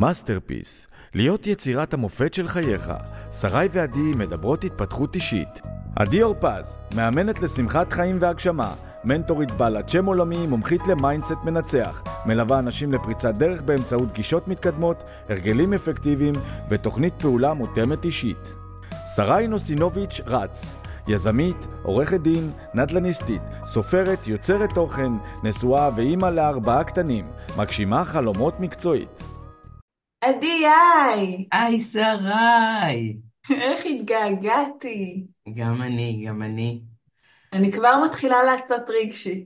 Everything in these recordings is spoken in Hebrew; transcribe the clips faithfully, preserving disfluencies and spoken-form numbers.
מאסטרפיס, להיות יצירת המופת של חייך. שרי ועדי מדברות התפתחות אישית. עדי אורפז, מאמנת לשמחת חיים והגשמה, מנטורית בעלת שם עולמי, מומחית למיינדסט מנצח, מלווה אנשים לפריצת דרך באמצעות גישות מתקדמות, הרגלים אפקטיביים ותוכנית פעולה מותאמת אישית. שרי נוסינוביץ' רץ, יזמית, עורכת דין, נדל"ניסטית, סופרת, יוצרת תוכן, נשואה ואימא לארבעה קטנים, מגשימה חלומות מקצועית. עדי, היי! היי שרי! איך התגעגעתי. גם אני, גם אני. אני כבר מתחילה לעשות רגשי.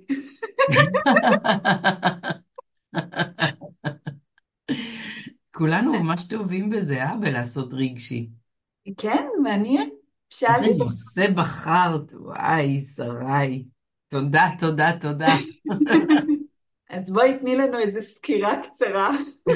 כולנו ממש טובים בזה, אה? בלעשות רגשי. כן, מעניין. איזה שאלתי. נושא בחרת, וואי, שרי. תודה, תודה, תודה. אז בואי תני לנו איזו סקירה קצרה.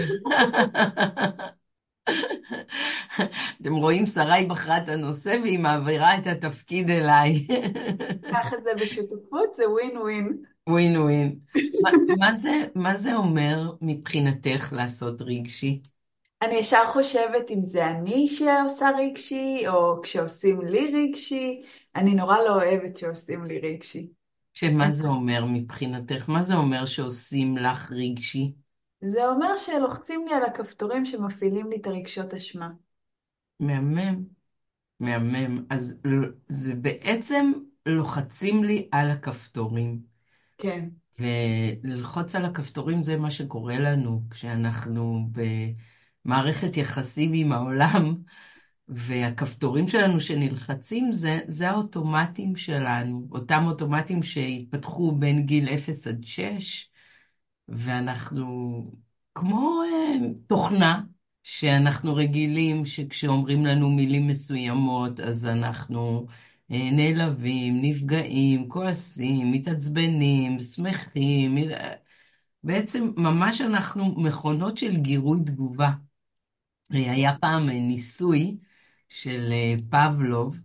אתם רואים, שרי בחרה את הנושא והיא מעבירה את התפקיד אליי. ככה זה בשותפות, זה ווין ווין. ווין ווין. מה, מה זה, מה זה אומר מבחינתך לעשות רגשי? אני ישר חושבת אם זה אני שעושה רגשי, או כשעושים לי רגשי. אני נורא לא אוהבת שעושים לי רגשי. שמה זה אומר מבחינתך? מה זה אומר שעושים לך רגשי? זה אומר שלוחצים לי על הכפתורים שמפעילים לי את הרגשות אשמה. מהמם, מהמם. אז ל- זה בעצם לוחצים לי על הכפתורים. כן. וללחוץ על הכפתורים זה מה שקורה לנו כשאנחנו במערכת יחסים עם העולם, והכפתורים שלנו שנלחצים זה, זה האוטומטים שלנו, אותם אוטומטים שהתפתחו בין גיל אפס עד שש, ואנחנו כמו אה, תוכנה שאנחנו רגילים שכשאומרים לנו מילים מסוימות אז אנחנו אה, נעלבים, נפגעים, כועסים, מתעצבנים, שמחים, אה, בעצם ממש אנחנו מכונות של גירוי תגובה. אה, היה פעם אה, ניסוי של אה, פבלוב,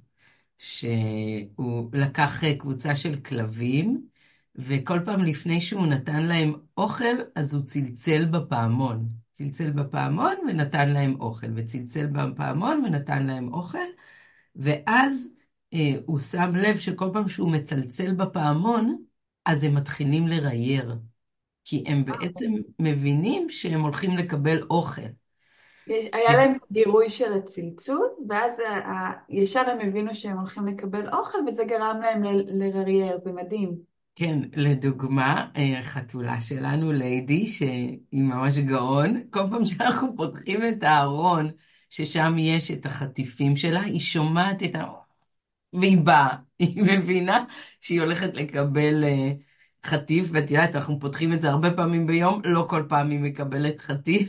שהוא לקח אה, קבוצה של כלבים, וכל פעם לפני שהוא נתן להם אוכל, אז הוא צלצל בפעמון. צלצל בפעמון ונתן להם אוכל, וצלצל בפעמון ונתן להם אוכל, ואז אה, הוא שם לב שכל פעם שהוא מצלצל בפעמון, אז הם מתחילים לרייר, כי הם בעצם מבינים שהם הולכים לקבל אוכל. יש- היה להם גירוי של הצלצול, ואז ה- ה- ישר הם הבינו שהם הולכים לקבל אוכל, וזה גרם להם ל- לררייר, זה מדהים. כן, לדוגמה, אה, החתולה שלנו, ליידי, שהיא ממש גאון, כל פעם שאנחנו פותחים את הארון, ששם יש את החטיפים שלה, היא שומעת את ה... והיא באה, היא מבינה שהיא הולכת לקבל אה, חטיף, ואת יודעת, אנחנו פותחים את זה הרבה פעמים ביום, לא כל פעם היא מקבלת חטיף,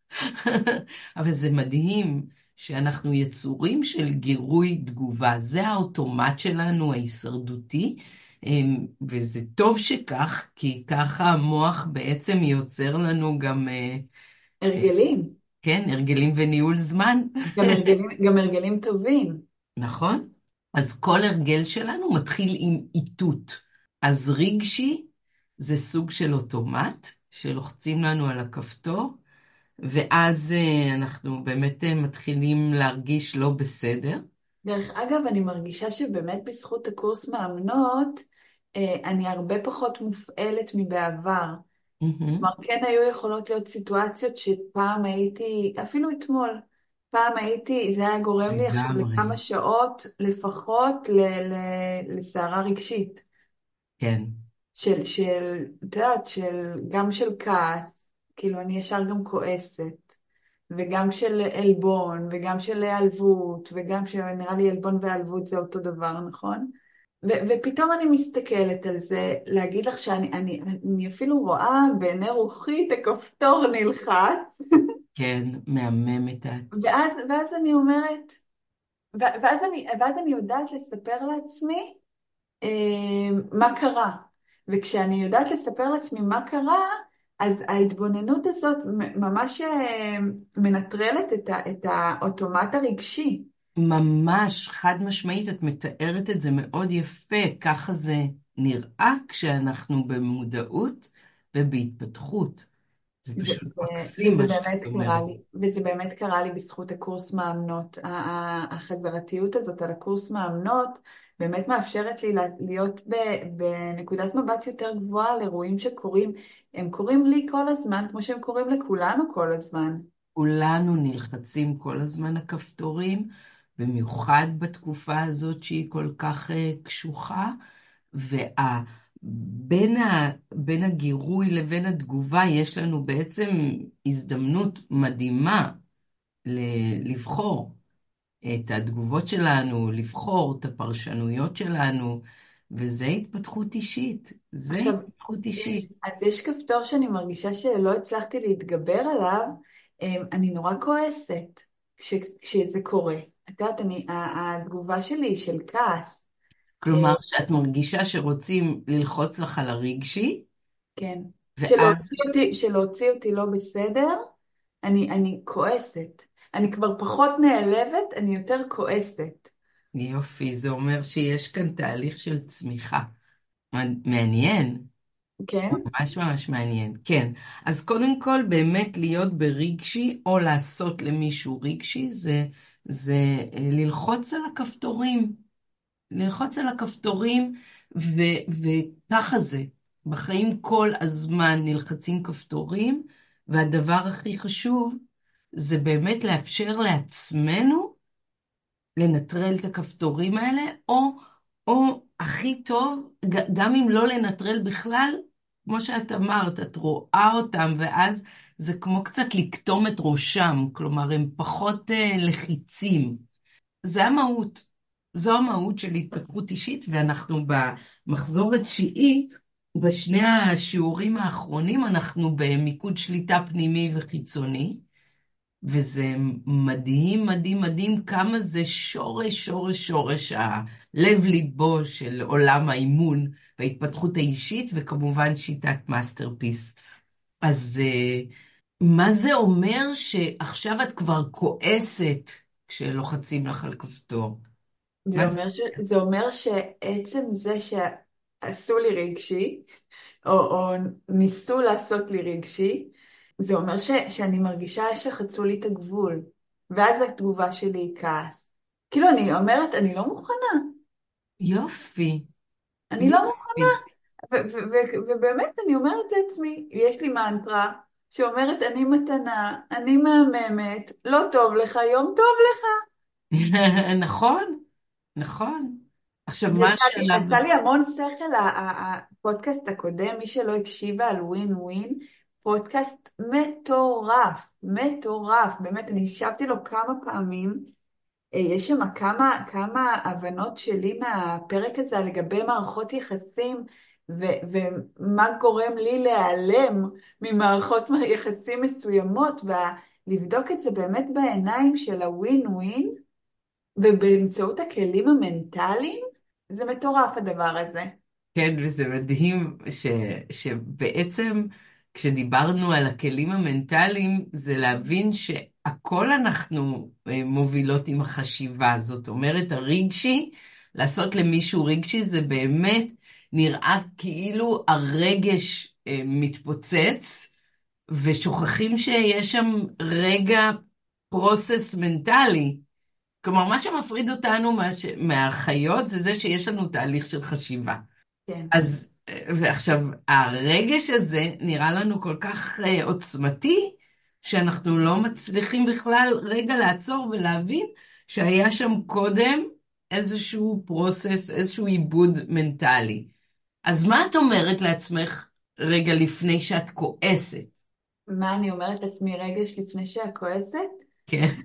אבל זה מדהים שאנחנו יצורים של גירוי תגובה, זה האוטומט שלנו, ההישרדותי, אמ, וזה טוב שכך, כי ככה המוח בעצם יוצר לנו גם, אה, הרגלים, כן, הרגלים וניהול זמן. גם הרגלים, גם הרגלים טובים. נכון? אז כל הרגל שלנו מתחיל עם איתות. אז רגשי זה סוג של אוטומט, שלוחצים לנו על הכפתור, ואז אה, אנחנו באמת אה, מתחילים להרגיש לא בסדר. דרך אגב, אני מרגישה שבאמת בזכות הקורס מאמנות, אה, אני הרבה פחות מופעלת מבעבר. מהמם. כלומר, כן היו יכולות להיות סיטואציות שפעם הייתי, אפילו אתמול, פעם הייתי, זה היה גורם לי עכשיו לגמרי. לכמה שעות לפחות ל- ל- לסערה רגשית. כן, של, של, את יודעת, של, גם של כעס, כאילו אני ישר גם כועסת, וגם של עלבון, וגם של העלבות, וגם שנראה לי עלבון והעלבות זה אותו דבר, נכון? ו- ופתאום אני מסתכלת על זה, להגיד לך שאני אני, אני אפילו רואה בעיני רוחי את הכפתור נלחץ, כן, מהממת את. ואז, ואז אני אומרת, ו- ואז אני, ואז אני יודעת לספר לעצמי, אה, מה קרה. וכשאני יודעת לספר לעצמי מה קרה, אז ההתבוננות הזאת מ- ממש אה, מנטרלת את, ה, את האוטומט הרגשי. ממש חד משמעית, את מתארת את זה מאוד יפה, ככה זה נראה כשאנחנו במודעות ובהתפתחות. זה ו- פשוט ו- מקסים וזה מה באמת שאת קרה אומרת. לי, וזה באמת קרה לי בזכות הקורס מאמנות. ה- ה- החזרתיות הזאת על הקורס מאמנות באמת מאפשרת לי להיות ב- בנקודת מבט יותר גבוהה על אירועים שקורים, הם קורים לי כל הזמן, כמו שהם קורים לכולנו כל הזמן. כולנו כולנו נלחצים כל הזמן הכפתורים, במיוחד בתקופה הזאת שהיא כל כך אה, קשוחה, ובין ה, בין הגירוי לבין התגובה יש לנו בעצם הזדמנות מדהימה ל- לבחור את התגובות שלנו, לבחור את הפרשנויות שלנו, וזה התפתחות אישית, זה עכשיו, התפתחות יש, אישית. אז יש כפתור שאני מרגישה שלא הצלחתי להתגבר עליו, אמ, אני נורא כועסת כש, כשזה קורה. את יודעת, אני, ה- התגובה שלי היא של כעס. אה, כלומר, שאת מרגישה שרוצים ללחוץ לך על הרגשי, כן. ואז שלהוציא אותי, שלהוציא אותי לא בסדר, אני, אני כועסת. אני כבר פחות נעלבת, אני יותר כועסת. יופי, זה אומר שיש כאן תהליך של צמיחה. מעניין, כן? ממש ממש מעניין. כן, אז קודם כל באמת להיות ברגשי או לעשות למישהו רגשי זה, זה אה, ללחוץ על הכפתורים. ללחוץ על הכפתורים ו, וככה זה. בחיים כל הזמן נלחצים כפתורים, והדבר הכי חשוב זה באמת לאפשר לעצמנו לנטרל את הכפתורים האלה, או, או הכי טוב, ג- גם אם לא לנטרל בכלל, כמו שאת אמרת, את רואה אותם, ואז זה כמו קצת לקטום את ראשם, כלומר, הם פחות אה, לחיצים. זה המהות. זו המהות של התפתחות אישית, ואנחנו במחזור התשיעי, בשני השיעורים האחרונים, אנחנו במיקוד שליטה פנימי וחיצוני, וזה מדהים, מדהים, מדהים כמה זה שורש, שורש, שורש הלב ליבו של עולם האימון וההתפתחות האישית, וכמובן שיטת מאסטרפיס. אז אה, מה זה אומר שעכשיו את כבר כועסת כשלוחצים לך על כפתור? זה מה זה? אומר ש, זה אומר שעצם זה שעשו לי רגשי, או, או ניסו לעשות לי רגשי, זה אומר ש, שאני מרגישה שחצו לי את הגבול, ואז התגובה שלי היא כעס. כאילו אני אומרת, אני לא מוכנה, יופי, אני לא מוכנה, יופי. ו- ו- ו- ובאמת אני אומרת לעצמי, יש לי מנטרה שאומרת, אני מתנה, אני מהממת, לא טוב לך, יום טוב לך. נכון, נכון. עכשיו, מה ועשה לי, השלב? עשה לי המון שכל ה- ה- הפודקאסט הקודם, מי שלא הקשיבה על ווין ווין, פודקאסט מטורף, מטורף, באמת, אני הקשבתי לו כמה פעמים, אה, יש שם כמה, כמה הבנות שלי מהפרק הזה לגבי מערכות יחסים, ו- ומה גורם לי להיעלם ממערכות יחסים מסוימות, ולבדוק את זה באמת בעיניים של הווין ווין, ובאמצעות הכלים המנטליים, זה מטורף הדבר הזה. כן, וזה מדהים ש, שבעצם כשדיברנו על הכלים המנטליים, זה להבין שהכל אנחנו אה, מובילות עם החשיבה. זאת אומרת, הרגשי, לעשות למישהו רגשי, זה באמת נראה כאילו הרגש אה, מתפוצץ, ושוכחים שיש שם רגע פרוסס מנטלי. כלומר, מה שמפריד אותנו מה, מהחיות זה זה שיש לנו תהליך של חשיבה. כן. אז, ועכשיו, הרגש הזה נראה לנו כל כך אה, עוצמתי, שאנחנו לא מצליחים בכלל רגע לעצור ולהבין שהיה שם קודם איזשהו פרוסס, איזשהו עיבוד מנטלי. אז מה את אומרת לעצמך רגע לפני שאת כועסת? מה אני אומרת לעצמי רגש לפני שאת כועסת? כן.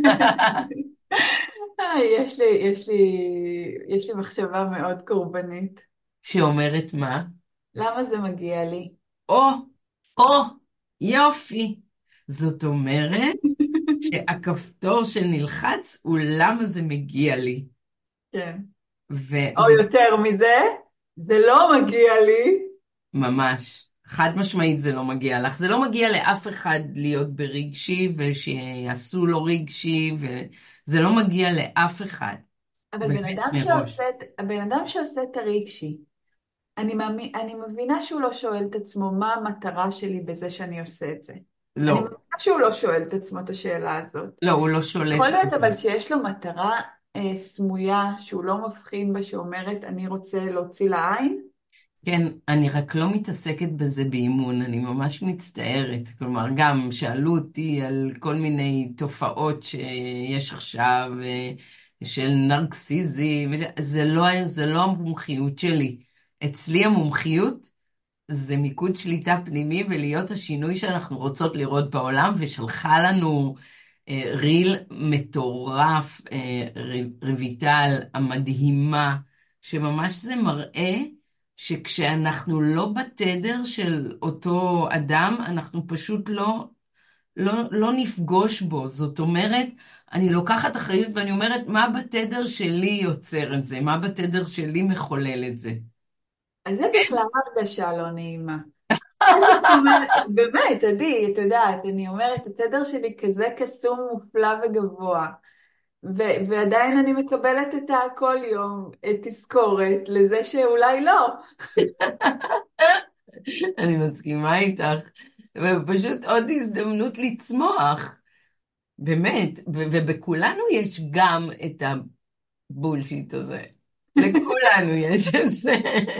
אה, יש לי, יש לי, יש לי מחשבה מאוד קורבנית. שאומרת מה? למה זה מגיע לי? או, או, יופי. זאת אומרת שהכפתור שנלחץ הוא למה זה מגיע לי. כן. ו, או יותר מזה, זה לא מגיע לי. וממש, חד משמעית זה לא מגיע לך. זה לא מגיע לאף אחד להיות ברגשי ושיעשו לו רגשי, וזה לא מגיע לאף אחד. אבל בן באמת אדם מראש. שעושה, את- הבן אדם שעושה את הרגשי, אני, מאמין, אני מבינה שהוא לא שואל את עצמו מה המטרה שלי בזה שאני עושה את זה. אני לא, מבינה שהוא לא שואל את עצמו את השאלה הזאת. לא, הוא לא שולט יכול להיות בזה. אבל שיש לו מטרה אה, סמויה שהוא לא מבחין בה שאומרת אני רוצה להוציא לעין. כן, אני רק לא מתעסקת בזה באימון, אני ממש מצטערת. כלומר, גם שאלו אותי על כל מיני תופעות שיש עכשיו, אה, של נרקסיזם, וש- זה לא, זה לא המומחיות שלי. אצלי המומחיות זה מיקוד שליטה פנימי ולהיות השינוי שאנחנו רוצות לראות בעולם, ושלחה לנו אה, ריל מטורף, אה, ר- רויטל המדהימה, שממש זה מראה שכשאנחנו לא בתדר של אותו אדם, אנחנו פשוט לא, לא, לא נפגוש בו. זאת אומרת, אני לוקחת אחריות ואני אומרת, מה בתדר שלי יוצר את זה? מה בתדר שלי מחולל את זה? אז זה בכלל הרגשה לא נעימה. אז אני אומרת, באמת, עדי, את יודעת, אני אומרת, התדר שלי כזה קסום, מופלא וגבוה, ו- ועדיין אני מקבלת את כל יום, את תזכורת לזה שאולי לא. אני מסכימה איתך. ופשוט עוד הזדמנות לצמוח. באמת, ו- ובכולנו יש גם את הבולשיט הזה. לכולנו יש את זה.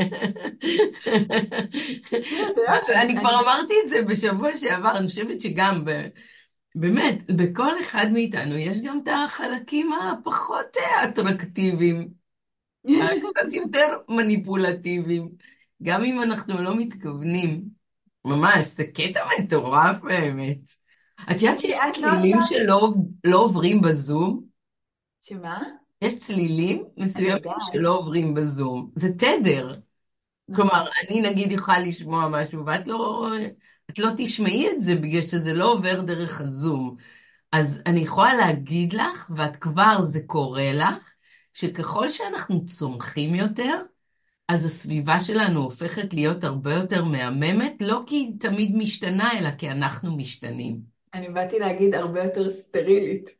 את יודעת, אני, אני כבר אני, אמרתי את זה בשבוע שעבר, אני חושבת שגם, ב- באמת, בכל אחד מאיתנו יש גם את החלקים הפחות אטרקטיביים, הקצת יותר מניפולטיביים, גם אם אנחנו לא מתכוונים. ממש, זה קטע מטורף באמת. את יודעת תגידי, שיש את לא צלילים עושה... שלא לא עוברים בזום? שמה? יש צלילים אני מסוימים יודעת, שלא עוברים בזום. זה תדר. כלומר, נכון. אני נגיד יכולה לשמוע משהו, ואת לא, את לא תשמעי את זה בגלל שזה לא עובר דרך הזום. אז אני יכולה להגיד לך, ואת כבר, זה קורה לך, שככל שאנחנו צומחים יותר, אז הסביבה שלנו הופכת להיות הרבה יותר מהממת, לא כי היא תמיד משתנה, אלא כי אנחנו משתנים. אני באתי להגיד הרבה יותר סטרילית.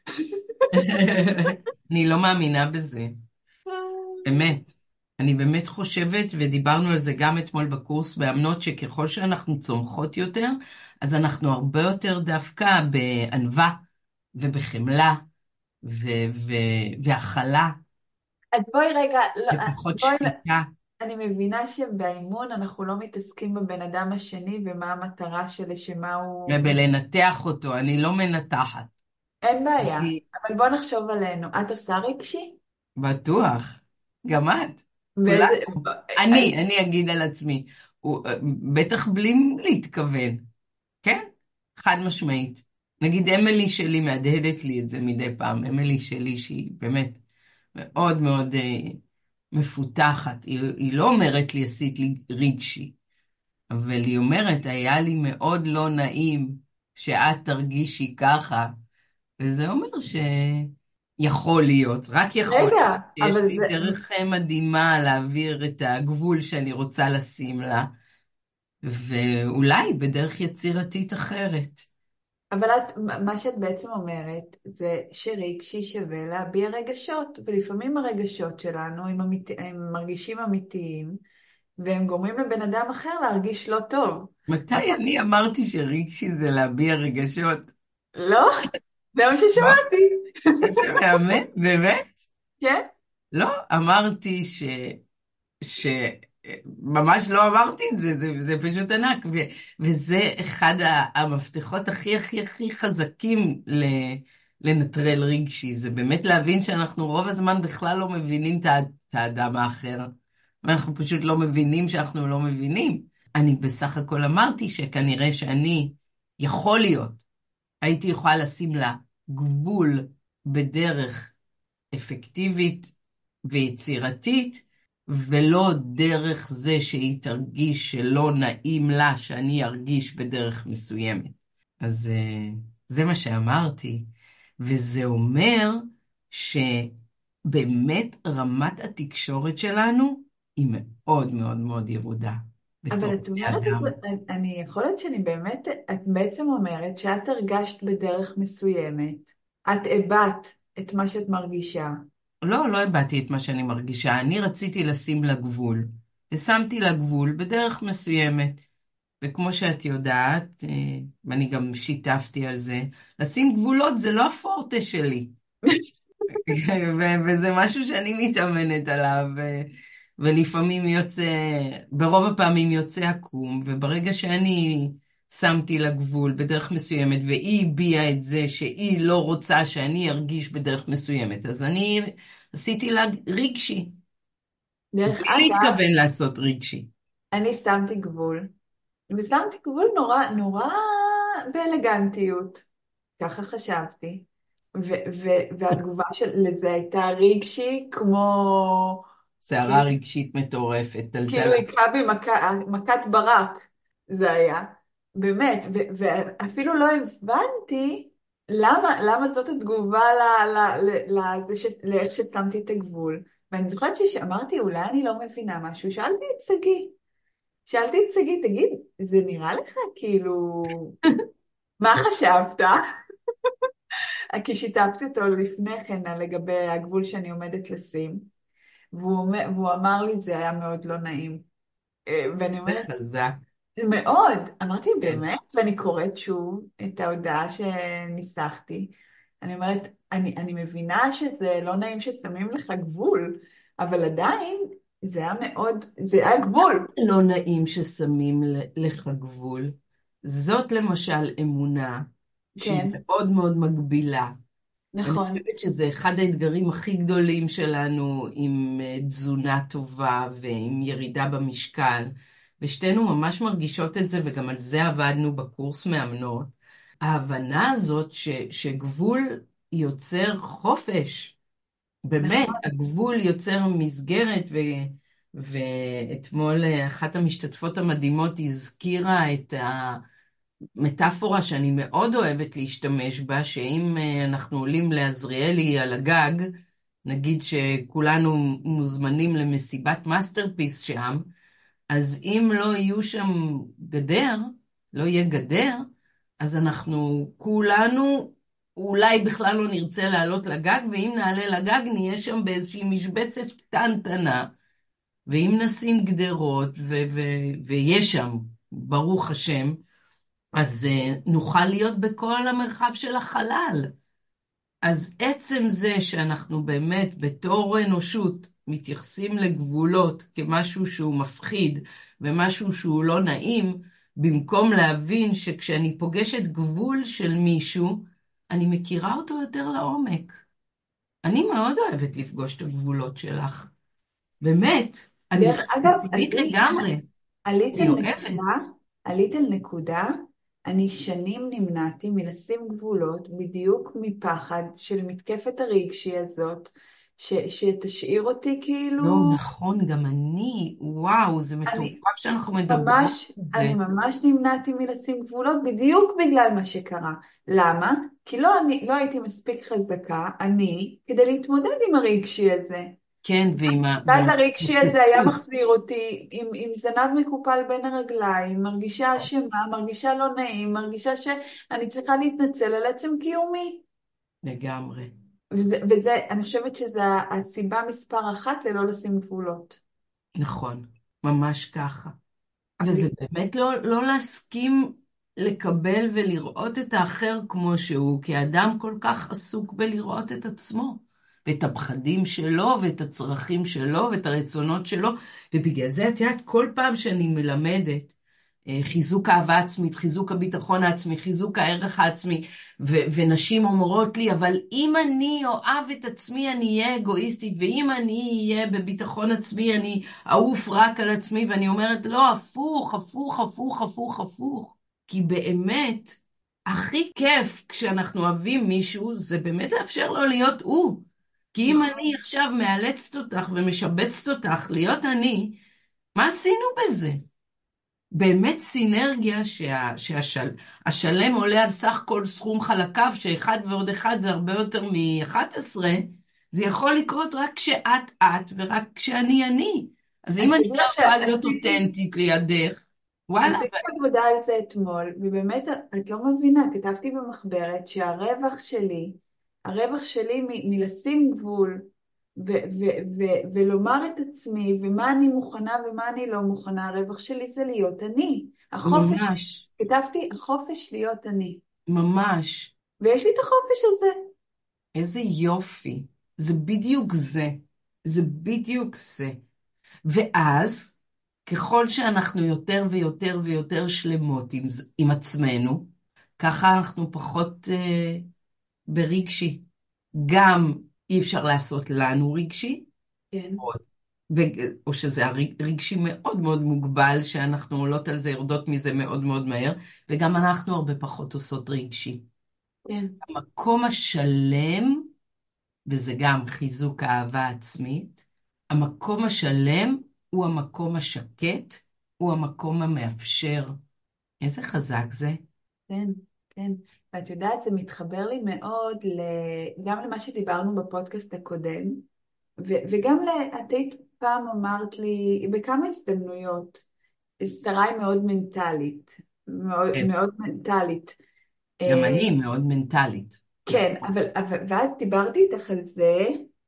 אני לא מאמינה בזה, באמת. אני באמת חושבת, ודיברנו על זה גם אתמול בקורס מאמנות, שככל שאנחנו צומחות יותר, אז אנחנו הרבה יותר דווקא בענווה ובחמלה ו- ו- והכלה אז בואי רגע, לא, ופחות בואי, שפיטה. אני מבינה שבאימון אנחנו לא מתעסקים בבן אדם השני ומה המטרה של שמה הוא... ובלנתח אותו, אני לא מנתחת. אין בעיה, אני אבל בוא נחשוב עלינו. את עושה רגשי? בטוח, גם את, באיזה... כולנו. אז אני, אני אגיד על עצמי, הוא, בטח בלי להתכוון, כן? חד משמעית. נגיד אמילי שלי מהדהדת לי את זה מדי פעם, אמילי שלי שהיא באמת מאוד מאוד אה, מפותחת, היא, היא לא אומרת לי עשית לי רגשי, אבל היא אומרת היה לי מאוד לא נעים שאת תרגישי ככה, וזה אומר שיכול להיות, רק יכול רגע, להיות, שיש אבל לי זה... דרך אה, מדהימה להעביר את הגבול שאני רוצה לשים לה, ואולי בדרך יצירתית אחרת. אבל את, מה שאת בעצם אומרת זה שרגשי שווה להביע רגשות, ולפעמים הרגשות שלנו הם, אמית, הם מרגישים אמיתיים, והם גורמים לבן אדם אחר להרגיש לא טוב. מתי אני אמרתי שרגשי זה להביע רגשות? לא? זה מה לא? ששמעתי. איזה מהמם, באמת? כן? לא, אמרתי ש... ש... ממש לא אמרתי את זה, זה, זה פשוט ענק, ו... וזה אחד ה- המפתחות הכי הכי הכי חזקים ל... לנטרל רגשי, זה באמת להבין שאנחנו רוב הזמן בכלל לא מבינים את ה- את האדם האחר, ואנחנו פשוט לא מבינים שאנחנו לא מבינים. אני בסך הכל אמרתי שכנראה שאני, יכול להיות, הייתי יכולה לשים לה גבול בדרך אפקטיבית ויצירתית, ולא דרך זה שהיא תרגיש שלא נעים לה שאני ארגיש בדרך מסוימת. אז אה, זה מה שאמרתי, וזה אומר שבאמת רמת התקשורת שלנו היא מאוד מאוד מאוד ירודה אבל בתור את בני אומרת, אדם. את, אני יכול להיות שאני באמת, את בעצם אומרת שאת הרגשת בדרך מסוימת, את הבעת את מה שאת מרגישה. לא, לא הבעתי את מה שאני מרגישה, אני רציתי לשים לה גבול. ושמתי לה גבול בדרך מסוימת. וכמו שאת יודעת, אה, ואני גם שיתפתי על זה, לשים גבולות זה לא הפורטה שלי. ו- וזה משהו שאני מתאמנת עליו, ו- ולפעמים יוצא, ברוב הפעמים יוצא עקום, וברגע שאני שמתי לה גבול בדרך מסוימת, והיא הביעה את זה שהיא לא רוצה שאני ארגיש בדרך מסוימת, אז אני עשיתי לה רגשי, דרך בלי אגב, להתכוון לעשות רגשי. אני שמתי גבול, ושמתי גבול נורא, נורא באלגנטיות, ככה חשבתי, ו- ו- והתגובה של לזה הייתה רגשי כמו, סערה כאילו, רגשית מטורפת, כאילו טלטלה. היכה בי מכה, מכת ברק, זה היה, באמת, ו- ואפילו לא הבנתי למה, למה זאת התגובה ל- ל- ל- לזה ש- לאיך ששמתי את הגבול. ואני זוכרת שאמרתי, אולי אני לא מבינה משהו, שאלתי את שגיא, שאלתי את שגיא, תגיד, זה נראה לך כאילו, מה חשבת? כי שיתפתי אותו לפני כן על לגבי הגבול שאני עומדת לשים, והוא, אומר- והוא אמר לי, זה היה מאוד לא נעים. אה, ואני זה אומרת, חזק. מאוד, אמרתי כן. באמת, ואני קוראת שוב את ההודעה שניסחתי. אני אומרת, אני, אני מבינה שזה לא נעים ששמים לך גבול, אבל עדיין זה היה מאוד, זה היה גבול. לא נעים ששמים ל- לך גבול. זאת למשל אמונה שהיא כן, מאוד מאוד מגבילה. אני נכון, חושבת שזה אחד האתגרים הכי גדולים שלנו עם אה, תזונה טובה ועם ירידה במשקל, ושתינו ממש מרגישות את זה, וגם על זה עבדנו בקורס מאמנות. ההבנה הזאת ש, שגבול יוצר חופש. באמת, נכון, הגבול יוצר מסגרת, ו... ואתמול אה, אחת המשתתפות המדהימות הזכירה את המטאפורה שאני מאוד אוהבת להשתמש בה, שאם אה, אנחנו עולים לעזריאלי על הגג, נגיד שכולנו מוזמנים למסיבת מאסטרפיס שם, אז אם לא יהיו שם גדר, לא יהיה גדר, אז אנחנו כולנו אולי בכלל לא נרצה לעלות לגג, ואם נעלה לגג נהיה שם באיזושהי משבצת קטנטנה, ואם נשים גדרות, ו- ו- ויש שם, ברוך השם, אז uh, נוכל להיות בכל המרחב של החלל. אז עצם זה שאנחנו באמת בתור אנושות מתייחסים לגבולות כמשהו שהוא מפחיד ומשהו שהוא לא נעים, במקום להבין שכשאני פוגשת גבול של מישהו, אני מכירה אותו יותר לעומק. אני מאוד אוהבת לפגוש את הגבולות שלך. באמת, אני דרך אגב, רצינית עלית, לגמרי. עלית על אני אוהבת. נקודה, עלית על נקודה, אני שנים נמנעתי מלשים גבולות בדיוק מפחד של מתקפת הרגשי הזאת, ש, שתשאיר אותי לא, כאילו, נכון, גם אני. וואו, זה מטורף אני שאנחנו מדברות ממש, על זה. אני ממש נמנעתי מלשים גבולות בדיוק בגלל מה שקרה. למה? כי לא, אני, לא הייתי מספיק חזקה, אני, כדי להתמודד עם הרגשי הזה. כן, ועם ה- ואז הרגשי הזה היה והנחיתות. מחזיר אותי עם, עם זנב מקופל בין הרגליים, מרגישה אשמה, מרגישה לא נעים, מרגישה שאני צריכה להתנצל על עצם קיומי. לגמרי. וזה, וזה, אני חושבת שזו הסיבה מספר אחת ללא לשים גבולות. נכון, ממש ככה. וזה לי- באמת לא, לא להסכים לקבל ולראות את האחר כמו שהוא, כי האדם כל כך עסוק בלראות את עצמו, ואת הפחדים שלו, ואת הצרכים שלו, ואת הרצונות שלו, ובגלל זה את יודעת, כל פעם שאני מלמדת אה, חיזוק אהבה עצמית, חיזוק הביטחון העצמי, חיזוק הערך העצמי, ו- ונשים אומרות לי, אבל אם אני אוהב את עצמי, אני אהיה אגואיסטית, ואם אני אהיה בביטחון עצמי, אני אעוף רק על עצמי, ואני אומרת, לא, הפוך, הפוך, הפוך, הפוך, הפוך. כי באמת, הכי כיף כשאנחנו אוהבים מישהו, זה באמת לאפשר לו להיות הוא. כי אם אני נכון. עכשיו מאלצת אותך ומשבצת אותך להיות אני, מה עשינו בזה? באמת סינרגיה שה, שהשלם עולה על סך כל סכום חלקיו, שאחד ועוד אחד זה הרבה יותר מ-אחת עשרה, זה יכול לקרות רק כשאת את ורק כשאני אני. אז אם אני תדעי לא לך יכולה להיות שעשיתי אותנטית לידך, וואלה, עשיתי עבודה על זה אתמול, ובאמת את לא מבינה, כתבתי במחברת שהרווח שלי, הרווח שלי מ- מלשים גבול, ו- ו- ו- ולומר את עצמי, ומה אני מוכנה ומה אני לא מוכנה, הרווח שלי זה להיות אני. החופש, ממש, כתבתי, החופש להיות אני. ממש. ויש לי את החופש הזה. איזה יופי. זה בדיוק זה. זה בדיוק זה. ואז, ככל שאנחנו יותר ויותר ויותר שלמות עם, ז- עם עצמנו, ככה אנחנו פחות אה, ברגשי. גם אי אפשר לעשות לנו רגשי, כן, ו... או שזה הרג- רגשי מאוד מאוד מוגבל, שאנחנו עולות על זה, יורדות מזה מאוד מאוד מהר, וגם אנחנו הרבה פחות עושות רגשי. כן. המקום השלם, וזה גם חיזוק האהבה העצמית, המקום השלם הוא המקום השקט, הוא המקום המאפשר. איזה חזק זה. כן, כן. ואת יודעת, זה מתחבר לי מאוד ל... גם למה שדיברנו בפודקאסט הקודם, ו... וגם ל... את היית פעם אמרת לי, בכמה הזדמנויות, שרה היא מאוד מנטלית, מאוד, כן. מאוד מנטלית. גם אה, אני מאוד מנטלית. כן, אבל, אבל... ואז דיברתי איתך על זה,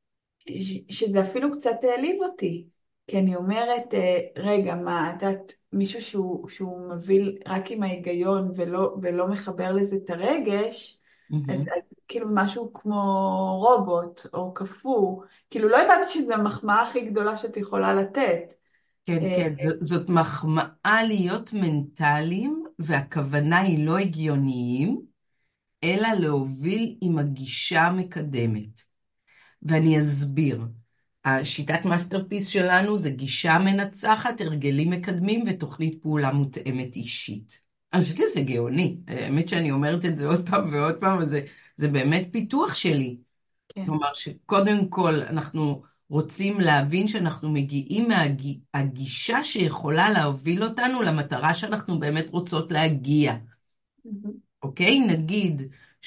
ש- שזה אפילו קצת העליב אותי. כי אני אומרת, אה, רגע, מה, את יודעת, מישהו שהוא, שהוא מביא רק עם ההיגיון ולא, ולא מחבר לזה את הרגש, אז, מהמם. אז כאילו משהו כמו רובוט או קפוא, כאילו לא הבנתי שזו המחמאה הכי גדולה שאת יכולה לתת. כן, אה, כן, ז- זאת מחמאה להיות מנטליים, והכוונה היא לא הגיוניים, אלא להוביל עם הגישה המקדמת. ואני אסביר. השיטת מאסטרפיס שלנו זה גישה מנצחת, הרגלים מקדמים ותוכנית פעולה מותאמת אישית. אני חושבת שזה גאוני. האמת שאני אומרת את זה עוד פעם ועוד פעם, זה, זה באמת פיתוח שלי. כן. כלומר שקודם כל אנחנו רוצים להבין שאנחנו מגיעים מהגישה שיכולה להוביל אותנו למטרה שאנחנו באמת רוצות להגיע. מהמם. אוקיי? נגיד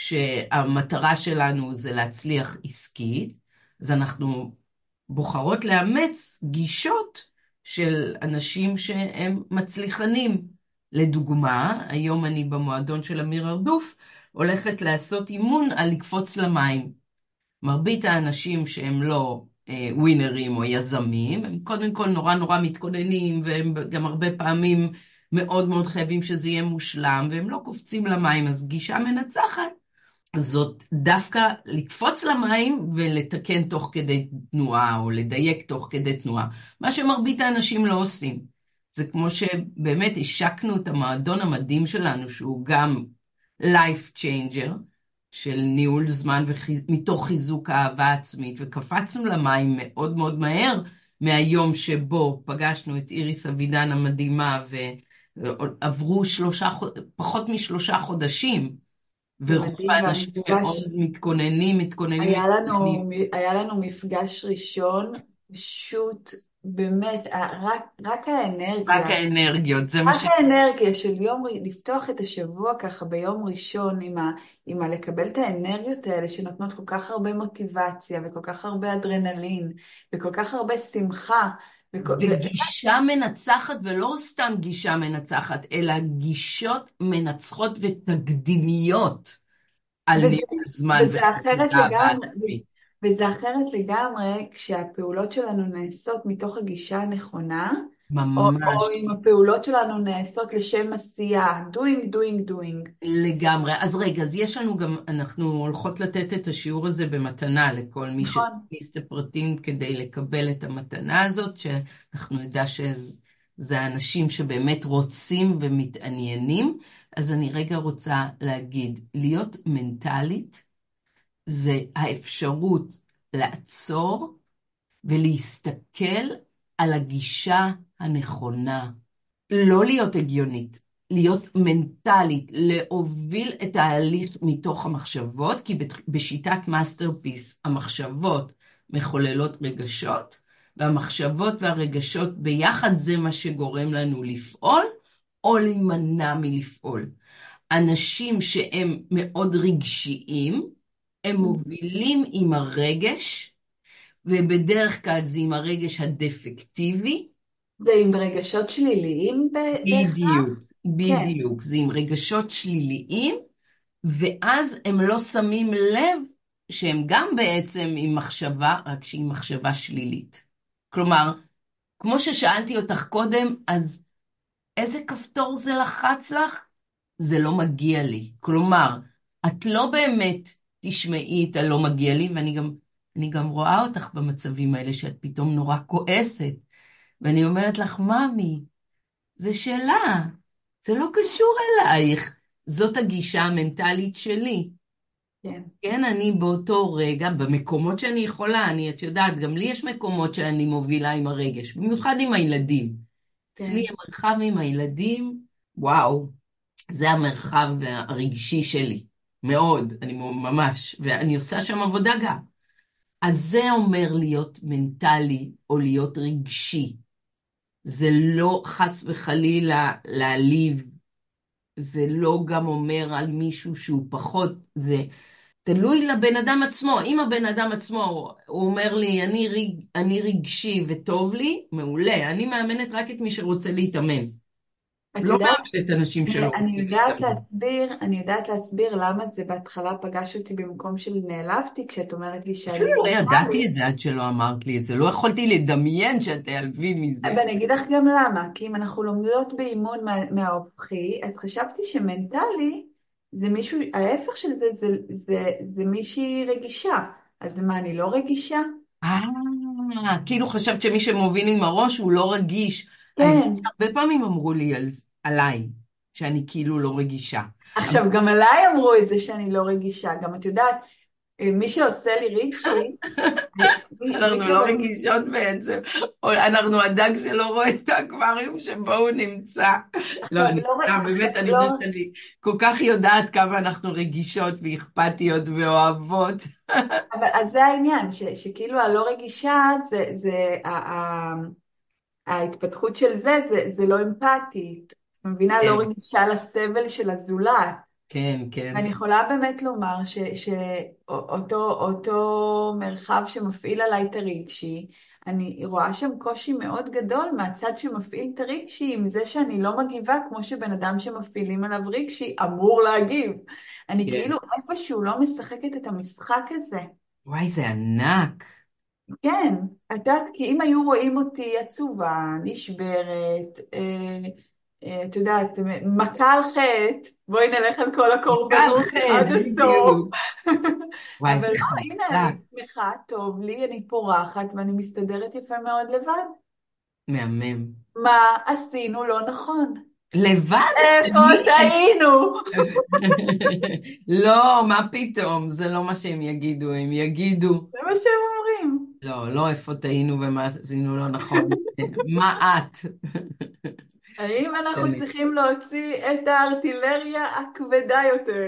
שהמטרה שלנו זה להצליח עסקית, אז אנחנו בוחרות לאמץ גישות של אנשים שהם מצליחנים. לדוגמה, היום אני במועדון של אמיר ארדוף, הולכת לעשות אימון על לקפוץ למים. מרבית האנשים שהם לא אה, ווינרים או יזמים, הם קודם כל נורא נורא מתכוננים, והם גם הרבה פעמים מאוד מאוד חייבים שזה יהיה מושלם, והם לא קופצים למים, אז גישה מנצחת. זאת דווקא לקפוץ למים ולתקן תוך כדי תנועה, או לדייק תוך כדי תנועה, מה שמרבית האנשים לא עושים. זה כמו שבאמת השקנו את המועדון המדהים שלנו, שהוא גם life changer, של ניהול זמן וחיז... מתוך חיזוק האהבה העצמית, וקפצנו למים מאוד מאוד מהר, מהיום שבו פגשנו את איריס אבידן המדהימה, ועברו שלושה, פחות משלושה חודשים, זה ורוב מדהים, האנשים מאוד והמפגש, מתכוננים, מתכוננים, היה מתכוננים. לנו, היה לנו מפגש ראשון, פשוט, באמת, ה- רק, רק רק האנרגיה. האנרגיות, זה מה רק ש... האנרגיה של יום, לפתוח את השבוע ככה ביום ראשון עם ה, עם ה לקבל את האנרגיות האלה שנותנות כל כך הרבה מוטיבציה וכל כך הרבה אדרנלין וכל כך הרבה שמחה. וכל, ו, וגישה מנצחת, ולא סתם גישה מנצחת, אלא גישות מנצחות ותקדימיות על וזה, ניהול זמן וזה וחיזוק אחרת אהבה לגמרי, עצמית. וזה אחרת לגמרי כשהפעולות שלנו נעשות מתוך הגישה הנכונה, או, או ממש אם הפעולות שלנו נעשות לשם עשייה, doing, doing, doing. לגמרי. אז רגע, אז יש לנו גם, אנחנו הולכות לתת את השיעור הזה במתנה לכל מי נכון? שתכניס את הפרטים כדי לקבל את המתנה הזאת, שאנחנו נדע שזה האנשים שבאמת רוצים ומתעניינים. אז אני רגע רוצה להגיד, להיות מנטלית זה האפשרות לעצור ולהסתכל על הגישה הנכונה. לא להיות הגיונית, להיות מנטלית, להוביל את ההליך מתוך המחשבות, כי בשיטת מאסטרפיס המחשבות מחוללות רגשות, והמחשבות והרגשות ביחד זה מה שגורם לנו לפעול, או להימנע מלפעול. אנשים שהם מאוד רגשיים, הם מובילים עם הרגש, ובדרך כלל זה עם הרגש הדפקטיבי, זה עם רגשות שליליים ב- בהכרח? בדיוק, כן. בדיוק. זה עם רגשות שליליים, ואז הם לא שמים לב שהם גם בעצם עם מחשבה, רק שהיא מחשבה שלילית. כלומר, כמו ששאלתי אותך קודם, אז איזה כפתור זה לחץ לך? זה לא מגיע לי. כלומר, את לא באמת תשמעי את הלא מגיע לי, ואני גם, אני גם רואה אותך במצבים האלה שאת פתאום נורא כועסת. ואני אומרת לך, ממי, זה שלה, זה לא קשור אלייך. זאת הגישה המנטלית שלי. כן, כן, אני באותו רגע, במקומות שאני יכולה, אני, את יודעת, גם לי יש מקומות שאני מובילה עם הרגש, במיוחד עם הילדים. כן. אצלי המרחב עם הילדים, וואו, זה המרחב הרגשי שלי, מאוד, אני ממש, ואני עושה שם עבודה גם. אז זה אומר להיות מנטלי או להיות רגשי. זה לא חס וחלילה להעליב, זה לא גם אומר על מישהו שהוא פחות, זה תלוי לבן אדם עצמו. אם הבן אדם עצמו, הוא אומר לי, אני, ריג, אני רגשי וטוב לי, מעולה. אני מאמנת רק את מי שרוצה להתאמן. את לא יודעת, מאמנת אנשים שלא אני רוצים יודעת להתאמן. להסביר, אני יודעת להסביר למה זה בהתחלה פגש אותי במקום של נעלבתי, כשאת אומרת לי שאני אפילו לא ידעתי מנטלית. את זה עד שלא אמרת לי את זה. לא יכולתי לדמיין שאת תיעלבי מזה. ואני אגיד לך גם למה, כי אם אנחנו לומדות באימון מה, מההופכי, אז חשבתי שמנטלי זה מישהו, ההפך של זה, זה, זה, זה מישהי רגישה. אז מה, אני לא רגישה? אה, כאילו חשבת שמי שמוביל עם הראש הוא לא רגיש. האמת, כן. הרבה פעמים אמרו לי על, עליי, שאני כאילו לא רגישה. עכשיו, גם עליי אמרו את זה שאני לא רגישה. גם את יודעת, מי שעושה לי רגשי, מי, מי אנחנו לא שבאמת, רגישות בעצם, או אנחנו הדג שלא רואה את האקווריום שבו הוא נמצא. לא, לא, אני לא, סתם, עכשיו, באמת, אני לא, חושבת שאני כל כך יודעת כמה אנחנו רגישות ואכפתיות ואוהבות. אבל אז זה העניין, ש, שכאילו הלא רגישה, זה, זה, ה, ה, ההתפתחות של זה, זה, זה לא אמפתית. את מבינה? לא כן, רגישה לסבל של הזולת. כן, כן, ואני יכולה באמת לומר ש, שאותו אותו מרחב שמפעיל עליי את הרגשי, אני רואה שם קושי מאוד גדול מהצד שמפעיל את הרגשי, עם זה שאני לא מגיבה כמו שבן אדם שמפעילים עליו רגשי אמור להגיב. אני כן. כאילו איפשהו לא משחקת את המשחק הזה. וואי, זה ענק. כן, את יודעת, כי אם היו רואים אותי עצובה, נשברת, אה, אה, את יודעת, מכה על חטא, בואי נלך על כל קל הקורבנות חד, עד הסוף. בדיוק. וואי, אבל זה לא, הנה, אני חזק. שמחה, טוב לי, אני פורחת ואני מסתדרת יפה מאוד לבד. מהמם. מה עשינו לא נכון? לבד? איפה אני? טעינו? לא, מה פתאום? זה לא מה שהם יגידו. הם יגידו, זה מה שהם אומרים. לא, לא איפה טעינו ומה עשינו לא נכון. מה את? האם אנחנו שלי. צריכים להוציא את הארטילריה הכבדה יותר?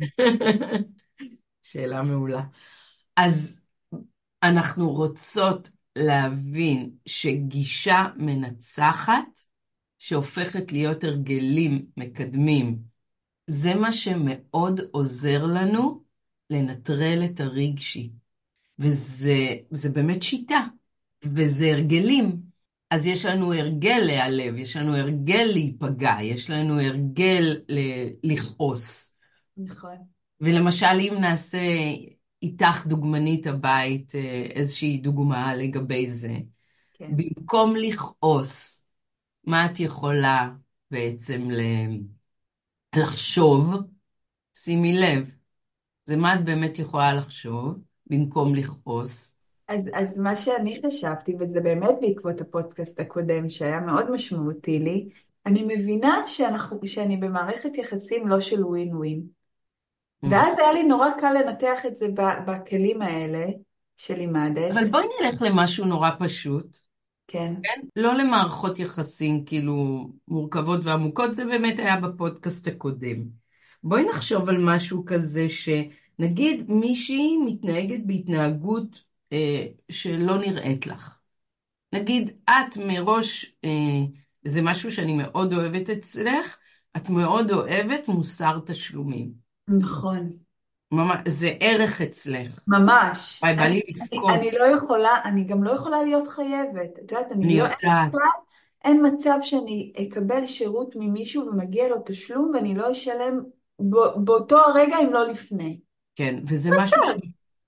שאלה מעולה. אז אנחנו רוצות להבין שגישה מנצחת, שהופכת להיות הרגלים מקדמים, זה מה שמאוד עוזר לנו לנטרל את הרגשי. וזה זה באמת שיטה, וזה הרגלים. אז יש לנו הרגל להיעלב, יש לנו הרגל להיפגע, יש לנו הרגל ל- לכעוס. נכון, ולמשל, אם נעשה איתך דוגמנית הבית, אה, איזושהי דוגמה לגבי זה, כן. במקום לכעוס, מה את יכולה בעצם ל- לחשוב? שימי לב, זה מה את באמת יכולה לחשוב, במקום לכעוס. אז, אז מה שאני חשבתי, וזה באמת בעקבות הפודקאסט הקודם שהיה מאוד משמעותי לי, אני מבינה שאנחנו, שאני במערכת יחסים לא של ווין ווין. Mm. ואז היה לי נורא קל לנתח את זה ב- בכלים האלה שלימדת. אבל בואי נלך למשהו נורא פשוט, כן, כן? לא למערכות יחסים כאילו מורכבות ועמוקות, זה באמת היה בפודקאסט הקודם. בואי נחשוב על משהו כזה שנגיד מישהי מתנהגת בהתנהגות אה, שלא נראית לך. נגיד את מראש, אה, זה משהו שאני מאוד אוהבת אצלך, את מאוד אוהבת מוסר תשלומים. נכון, ממש, זה ערך אצלך. ממש. ביי, בא אני, לי אני, לבכות, אני לא יכולה, אני גם לא יכולה להיות חייבת. את יודעת, אני אני לא, אין יודעת. מצב, אין מצב שאני אקבל שירות ממישהו ומגיע לו תשלום ואני לא אשלם בו- באותו הרגע אם לא לפני. כן, וזה משהו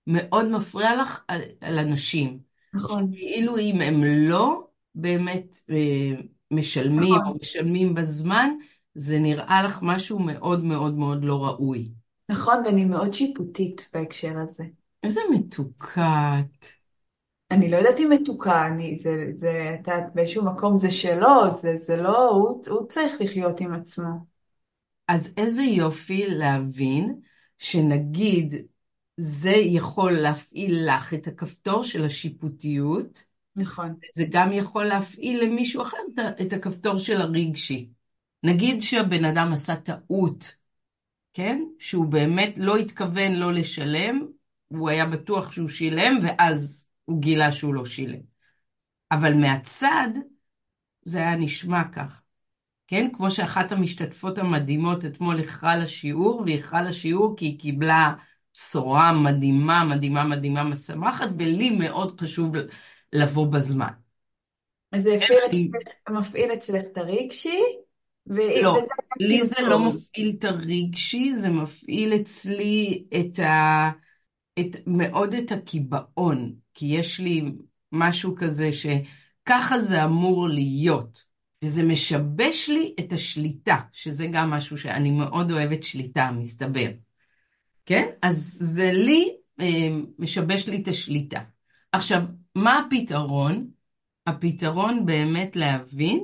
מאוד מפריע לך על, על אנשים. נכון, כאילו אם הם לא באמת אה, משלמים או נכון, משלמים בזמן, זה נראה לך משהו מאוד מאוד מאוד לא ראוי. נכון, ואני מאוד שיפוטית בהקשר הזה. איזה מתוקת. אני לא יודעת אם מתוקה, אני, זה, זה, את יודעת, באיזשהו מקום זה שלו, זה, זה לא, הוא, הוא צריך לחיות עם עצמו. אז איזה יופי להבין שנגיד זה יכול להפעיל לך את הכפתור של השיפוטיות, נכון. זה גם יכול להפעיל למישהו אחר את ה- את הכפתור של הרגשי. נגיד שהבן אדם עשה טעות, כן? שהוא באמת לא התכוון לא לשלם, הוא היה בטוח שהוא שילם, ואז הוא גילה שהוא לא שילם. אבל מהצד זה היה נשמע כך. כן? כמו שאחת המשתתפות המדהימות אתמול איחרה לשיעור, והיא איחרה לשיעור כי היא קיבלה בשורה מדהימה, מדהימה, מדהימה, משמחת, ולי מאוד חשוב לבוא בזמן. אז זה כן, הפעיל אני- אצלך, מפעיל אצלך את הרגשי, ו- וזה לא, היה לי כאילו זה לא טוב. מפעיל את הרגשי, זה מפעיל אצלי את ה... את, מאוד את הקיבעון, כי יש לי משהו כזה שככה זה אמור להיות, וזה משבש לי את השליטה, שזה גם משהו שאני מאוד אוהבת שליטה, מסתבר. כן? אז זה לי אה, משבש לי את השליטה. עכשיו, מה הפתרון? הפתרון באמת להבין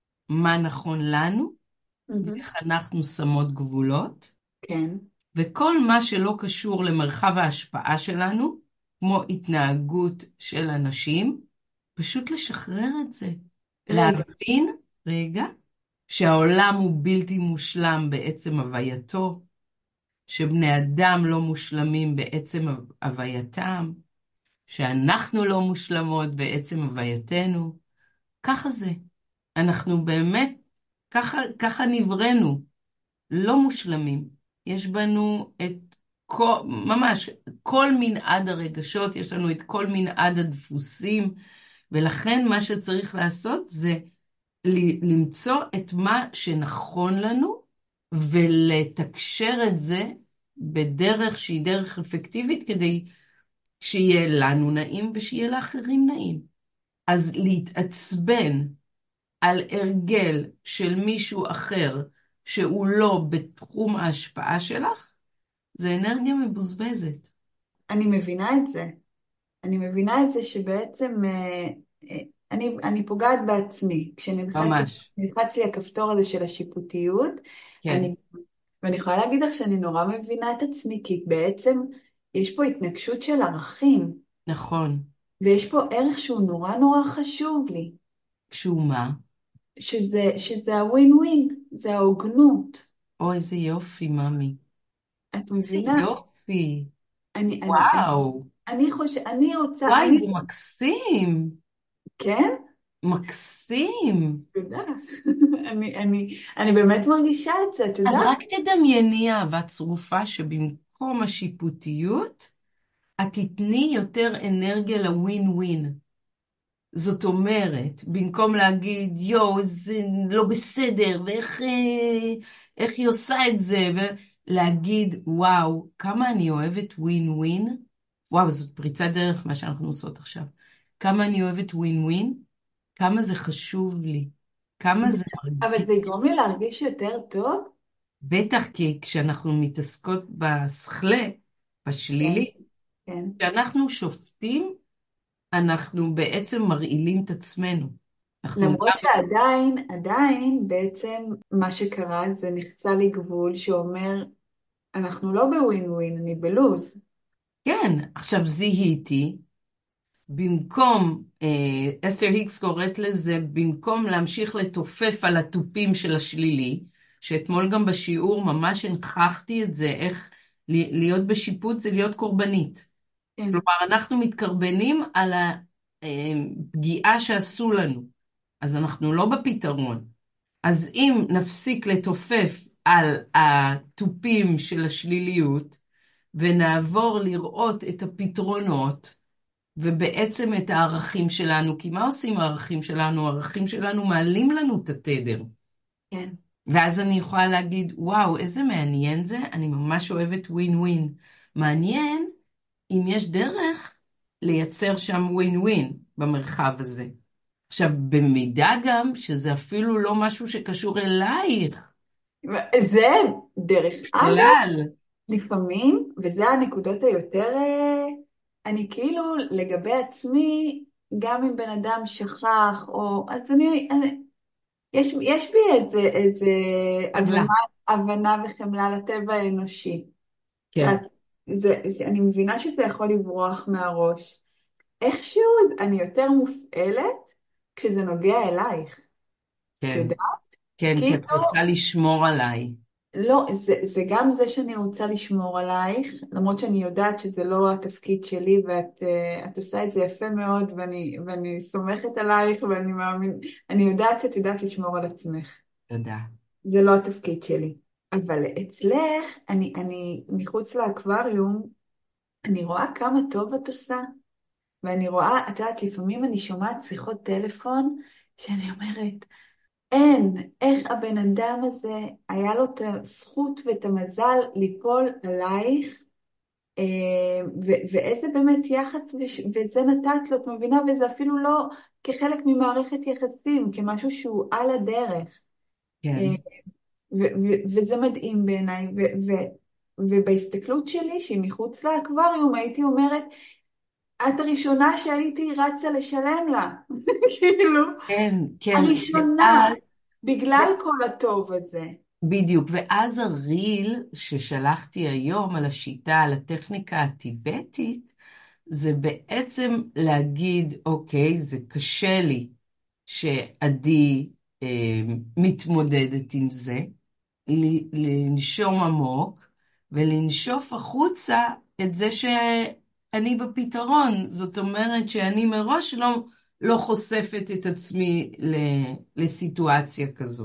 מה נכון לנו, מהמם. ואיך אנחנו שמות גבולות, כן. וכל מה שלא קשור למרחב ההשפעה שלנו, כמו התנהגות של אנשים, פשוט לשחרר את זה. רגע, להבין, רגע, שהעולם הוא בלתי מושלם בעצם הווייתו, שבני אדם לא מושלמים בעצם הווייתם, שאנחנו לא מושלמות בעצם הווייתנו. ככה זה. אנחנו באמת, ככה, ככה נבראנו, לא מושלמים. יש בנו את כל, ממש כל מנעד הרגשות, יש לנו את כל מנעד הדפוסים, ולכן מה שצריך לעשות זה ל- למצוא את מה שנכון לנו, ולתקשר את זה בדרך שהיא דרך אפקטיבית, כדי שיהיה לנו נעים ושיהיה לאחרים נעים. אז להתעצבן על הרגל של מישהו אחר שהוא לא בתחום ההשפעה שלך, זה אנרגיה מבוזבזת. אני מבינה את זה. אני מבינה את זה שבעצם אה, אה, אני, אני פוגעת בעצמי. כשנלחץ ממש. נלחץ לי הכפתור הזה של השיפוטיות, כן, אני, ואני יכולה להגיד לך שאני נורא מבינה את עצמי, כי בעצם יש פה התנגשות של ערכים, נכון. ויש פה ערך שהוא נורא נורא חשוב לי, שהוא מה? שזה, שזה הווין ווין, זה ההוגנות. אוי, איזה יופי, ממי. את איזה מבינה? יופי. אני, אני, אני, וואו. אני חושב, אני רוצה, וואי, אני, זה מקסים. כן? מקסים. תודה. אני, אני, אני באמת מרגישה את זה, את אז יודעת? רק תדמייני אהבה צרופה שבמקום השיפוטיות, את תתני יותר אנרגיה לווין ווין. זאת אומרת, במקום להגיד, יואו, זה לא בסדר, ואיך אה, איך היא עושה את זה, ולהגיד, וואו, כמה אני אוהבת ווין ווין. וואו, זאת פריצת דרך מה שאנחנו עושות עכשיו. כמה אני אוהבת ווין ווין, כמה זה חשוב לי, כמה זה אבל מרגיש. זה יגרום לי להרגיש יותר טוב? בטח כי כשאנחנו מתעסקות בשכלה, כן, בשלילי, כן. כשאנחנו שופטים, אנחנו בעצם מרעילים את עצמנו. אנחנו למרות גם, שעדיין, עדיין בעצם מה שקרה זה נחצה לי גבול שאומר, אנחנו לא בווין ווין, אני בלוז. כן, עכשיו זיהיתי, במקום, אה, אסתר היקס קוראת לזה, במקום להמשיך לתופף על התופים של השלילי, שאתמול גם בשיעור ממש הנכחתי את זה, איך ל- להיות בשיפוט זה להיות קורבנית. כן, כלומר, אנחנו מתקרבנים על הפגיעה שעשו לנו, אז אנחנו לא בפתרון. אז אם נפסיק לתופף על התופים של השליליות, ונעבור לראות את הפתרונות, ובעצם את הערכים שלנו, כי מה עושים הערכים שלנו? הערכים שלנו מעלים לנו את התדר. כן. ואז אני יכולה להגיד, וואו, איזה מעניין זה, אני ממש אוהבת ווין ווין. מעניין אם יש דרך לייצר שם ווין ווין במרחב הזה. עכשיו, במידה גם שזה אפילו לא משהו שקשור אלייך, זה דרך אגב, בכלל. לפעמים, וזה הנקודות היותר, אה, אני כאילו לגבי עצמי, גם אם בן אדם שכח, או, אז אני, אני יש, יש בי איזה, איזה עוולה. הבנה, הבנה וחמלה לטבע האנושי. את כן, יודעת, זה, זה, אני מבינה שזה יכול לברוח מהראש. איכשהו אני יותר מופעלת כשזה נוגע אלייך. את כן, יודעת? כן, כי את כאילו, רוצה לשמור עליי. לא, זה, זה גם זה שאני רוצה לשמור עלייך, למרות שאני יודעת שזה לא התפקיד שלי, ואת uh, את עושה את זה יפה מאוד, ואני, ואני סומכת עלייך, ואני מאמין, אני יודעת שאת יודעת לשמור על עצמך. תודה. זה לא התפקיד שלי. אבל אצלך, אני, אני מחוץ לאקווריום, אני רואה כמה טוב את עושה, ואני רואה, את יודעת, לפעמים אני שומעת שיחות טלפון, שאני אומרת, אין, איך הבן אדם הזה, היה לו את הזכות ואת המזל ליפול עלייך, אה, ו- ואיזה באמת יחס, וש- וזה נתת לו, את מבינה, וזה אפילו לא כחלק ממערכת יחסים, כמשהו שהוא על הדרך. כן, אה, ו- ו- וזה מדהים בעיניי, ו- ו- ובהסתכלות שלי, שהיא מחוץ לאקווריום, הייתי אומרת, את הראשונה שהייתי רצה לשלם לה, כאילו, כן, כן, הראשונה, ואז, בגלל כל הטוב הזה. בדיוק, ואז הריל ששלחתי היום על השיטה, על הטכניקה הטיבטית, זה בעצם להגיד, אוקיי, זה קשה לי שעדי אה, מתמודדת עם זה, ל- לנשום עמוק ולנשוף החוצה את זה שאני בפתרון. זאת אומרת שאני מראש לא, לא חושפת את עצמי ל, לסיטואציה כזו.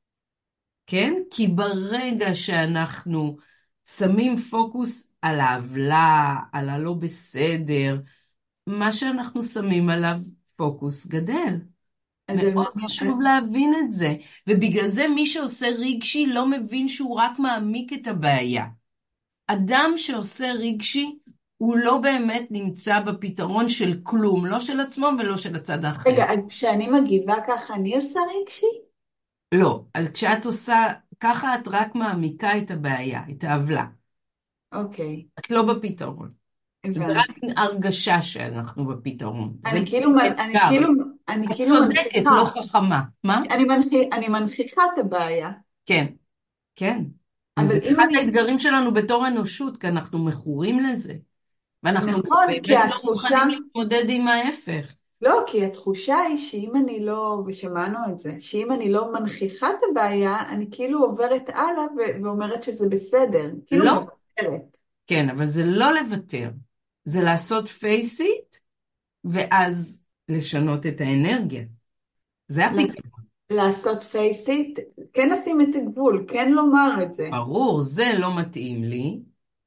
כן? כי ברגע שאנחנו שמים פוקוס על העוולה, על הלא בסדר, מה שאנחנו שמים עליו פוקוס גדל. אז על מאוד מה- חשוב להבין את זה, ובגלל זה מי שעושה רגשי לא מבין שהוא רק מעמיק את הבעיה. אדם שעושה רגשי הוא לא באמת נמצא בפתרון של כלום, לא של עצמו ולא של הצד האחר. רגע, אז כשאני מגיבה ככה, אני עושה רגשי? לא, אז כשאת עושה ככה את רק מעמיקה את הבעיה, את העוולה. אוקיי, את לא בפתרון. זה רק הבנתי. הרגשה שאנחנו בפתרון. זה אני כאילו, מ- אני אתגר. כאילו, אני את כאילו צודקת, מנכיחה. לא חכמה. מה? אני מנכי, אני מנכיחה את הבעיה. כן. כן, אבל וזה אם אחד אני... האתגרים שלנו בתור אנושות, כי אנחנו מכורים לזה, ואנחנו נכון, כי באמת לא התחושה... מוכנים להתמודד עם ההפך. לא, כי התחושה היא שאם אני לא, ושמענו את זה, שאם אני לא מנכיחה את הבעיה, אני כאילו עוברת הלאה ו- ואומרת שזה בסדר. כאילו לא, מוותרת. כן, אבל זה לא לוותר, זה לעשות face it, ואז לשנות את האנרגיה. זה הפתרון. לעשות פייסיט, כן לשים את הגבול, כן לומר את זה. ברור, זה לא מתאים לי,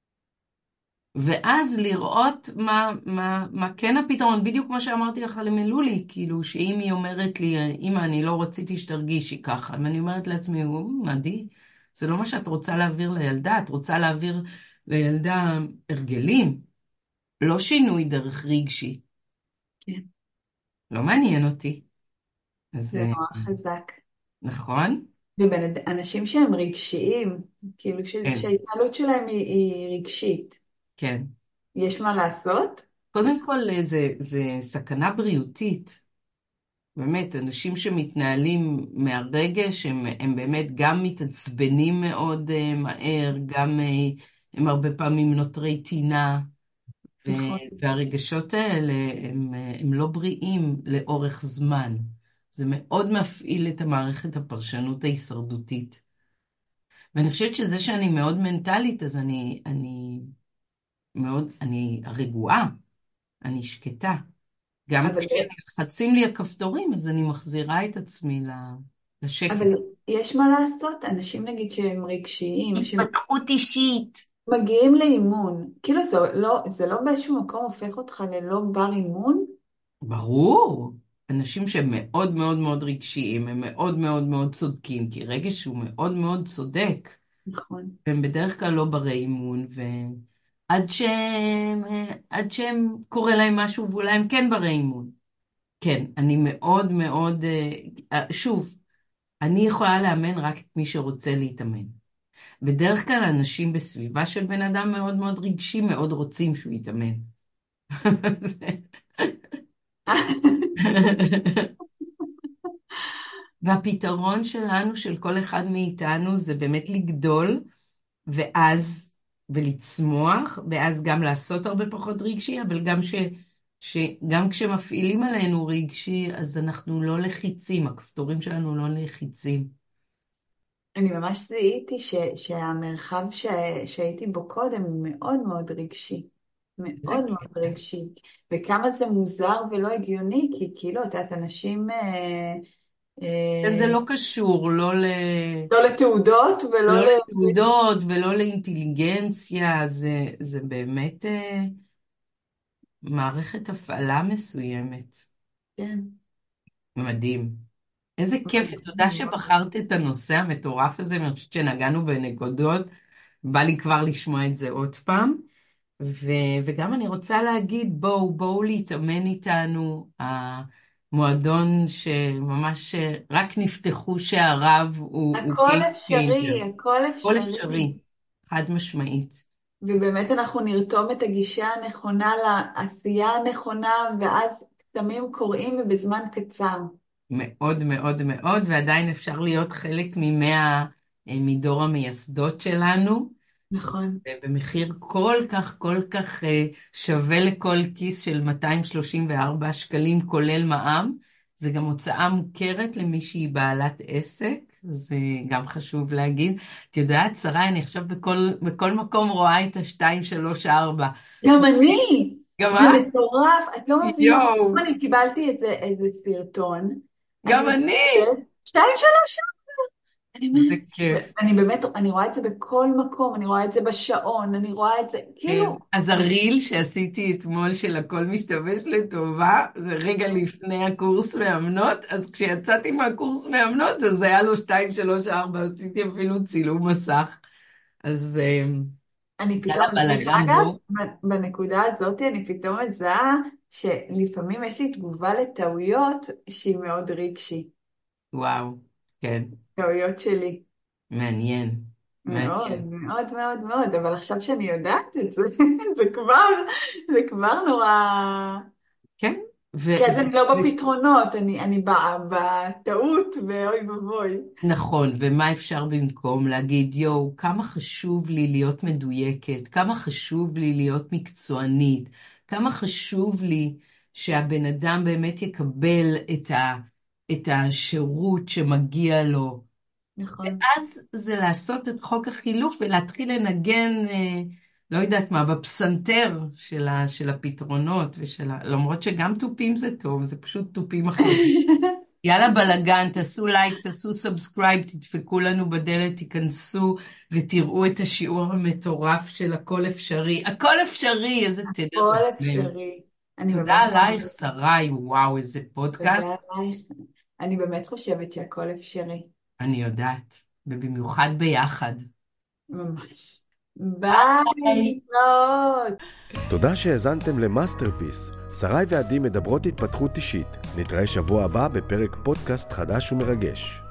ואז לראות מה, מה, מה כן הפתרון, בדיוק כמו שאמרתי לך למלולי, כאילו שאם היא אומרת לי, אמא, אני לא רציתי שתרגישי ככה, ואני אומרת לעצמי, עדי, זה לא מה שאת רוצה להעביר לילדה, את רוצה להעביר לילדה הרגלים, לא שינוי דרך רגשי. כן. לא מעניין אותי. אז זה אה, נורא חזק. נכון? ואנשים שהם רגשיים, כאילו ש- כן, שההתנהלות שלהם היא, היא רגשית, כן. יש מה לעשות? קודם כל, אה, זה, זה סכנה בריאותית. באמת, אנשים שמתנהלים מהרגש, הם, הם באמת גם מתעצבנים מאוד uh, מהר, גם uh, הם הרבה פעמים נותרי טינה, ו- נכון. והרגשות האלה הם, אה, הם לא בריאים לאורך זמן. זה מאוד מפעיל את המערכת הפרשנות ההישרדותית. ואני חושבת שזה שאני מאוד מנטלית, אז אני, אני מאוד, אני רגועה, אני שקטה. גם אבל, כשנלחצים לי הכפתורים, אז אני מחזירה את עצמי ל- לשקט. אבל יש מה לעשות, אנשים נגיד שהם רגשיים, התפתחות אישית. שמגיעים לאימון, כאילו זה לא, זה לא באיזשהו מקום הופך אותך ללא בר אימון? ברור. אנשים שהם מאוד מאוד מאוד רגשיים, הם מאוד מאוד מאוד צודקים, כי רגש הוא מאוד מאוד צודק. נכון. והם בדרך כלל לא ברי אימון, ועד ש... עד שהם קורה להם משהו ואולי הם כן ברי אימון. כן, אני מאוד מאוד, אה, שוב, אני יכולה לאמן רק את מי שרוצה להתאמן. בדרך כלל אנשים בסביבה של בן אדם מאוד מאוד רגשי, מאוד רוצים שהוא יתאמן. והפתרון שלנו, של כל אחד מאיתנו, זה באמת לגדול, ואז, ולצמוח, ואז גם לעשות הרבה פחות רגשי, אבל גם ש, שגם כשמפעילים עלינו רגשי, אז אנחנו לא לחיצים, הכפתורים שלנו לא לחיצים. אני ממש זיהיתי ש, שהמרחב ש, שהייתי בו קודם הוא מאוד מאוד רגשי. מאוד מאוד רגשי. וכמה זה מוזר ולא הגיוני, כי כאילו, את יודעת, אנשים... אה, זה אה, לא קשור, לא ל... לא לתעודות ולא לא ל... לתעודות ולא לאינטליגנציה, זה, זה באמת אה, מערכת הפעלה מסוימת. כן. מדהים. איזה כיף, תודה שבחרת את הנושא המטורף הזה, אני חושבת שנגענו בנקודות, בא לי כבר לשמוע את זה עוד פעם, ו, וגם אני רוצה להגיד, בואו, בואו להתאמן איתנו, המועדון שממש רק נפתחו שעריו, הוא, הוא הכל game changer. אפשרי, הכל כל אפשרי. אפשרי, חד משמעית. ובאמת אנחנו נרתום את הגישה הנכונה לעשייה הנכונה, ואז כתמים קורים ובזמן קצר. מאוד מאוד מאוד, ועדיין אפשר להיות חלק ממאה מדור המייסדות שלנו, נכון. במחיר כל כך כל כך אה, שווה לכל כיס של מאתיים שלושים וארבעה שקלים, כולל מע"מ. זה גם הוצאה מוכרת למי שהיא בעלת עסק, זה גם חשוב להגיד. את יודעת, שרי, אני עכשיו בכל, בכל מקום רואה את ה-שתיים שלוש ארבע. גם אני! גם זה את? מטורף, את לא מבינה. יואו, אני קיבלתי איזה, איזה סרטון. גם אני אני. מסתכלת, שתיים, שלוש, אני זה אומרת, כיף. אני באמת, אני רואה את זה בכל מקום, אני רואה את זה בשעון, אני רואה את זה, כן. כאילו, אז הריל שעשיתי אתמול של הכל משתבש לטובה, זה רגע לפני הקורס מאמנות, אז כשיצאתי מהקורס מאמנות, אז זה היה לו שתיים, שלוש, ארבע, עשיתי אפילו צילום מסך. אז אה, אני פתאום, יאללה דרך בלאגן אגב, בו. ב- בנקודה הזאת אני פתאום מזהה שלפעמים יש לי תגובה לטעויות שהיא מאוד רגשי, וואו, כן, טעויות שלי. מעניין, מאוד, מעניין. מאוד, מאוד, מאוד, אבל עכשיו שאני יודעת את זה, זה כבר, זה כבר נורא... כן, ו... כי אז אני לא ו- בפתרונות, אני, אני ב- בטעות, ואוי ואבוי. נכון, ומה אפשר במקום להגיד, יואו, כמה חשוב לי להיות מדויקת, כמה חשוב לי להיות מקצוענית, כמה חשוב לי שהבן אדם באמת יקבל את ה, את השירות שמגיע לו. נכון. ואז זה לעשות את חוק החילוף ולהתחיל לנגן, אה, לא יודעת מה, בפסנתר של, ה, של הפתרונות, ושל ה, למרות שגם תופים זה טוב, זה פשוט תופים אחרים. יאללה בלגן, תעשו לייק, תעשו סאבסקרייב, תדפקו לנו בדלת, תיכנסו ותראו את השיעור המטורף של הכל אפשרי. הכל אפשרי, איזה תדר. הכל מקבל. אפשרי. אני תודה באמת, עלייך, שרי, וואו, איזה תודה פודקאסט. עלייך. אני באמת חושבת שהכל אפשרי. אני יודעת, ובמיוחד ביחד. ממש. ביי, ביי. להתראות. תודה שהאזנתם למאסטרפיס. שרי ועדי מדברות התפתחות אישית. נתראה שבוע הבא בפרק פודקאסט חדש ומרגש.